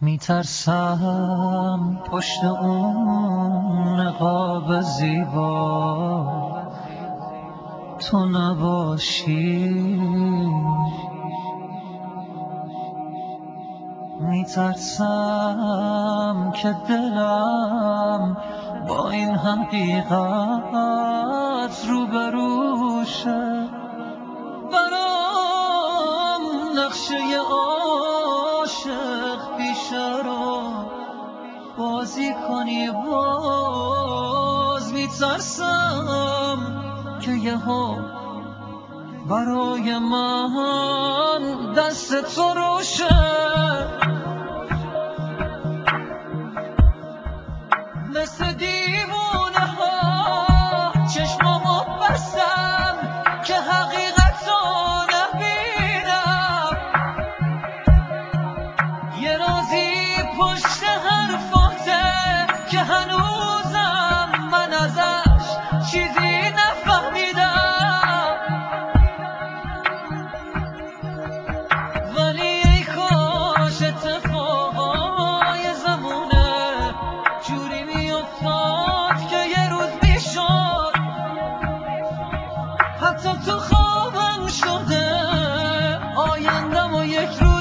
میترسم پشت اون نقاب زیبا تو نباشی، میترسم که دلم با این حقیقت روبروشه. برام نقشه عاشق پیشه رو بازی کنی، باز میترسم که یهو برای من دست تو روشه. مثل دیوونه ها چشمامو بستم که حقیقتو نبینم، یه رازی پشت حرفاته که هنوزم من ازش چیزی نفهمیدم. ولی ای کاش اتفاقای زمونه جوری میافتاد که یه روز میشد حتی تو خوابم شده آیندم و یک روز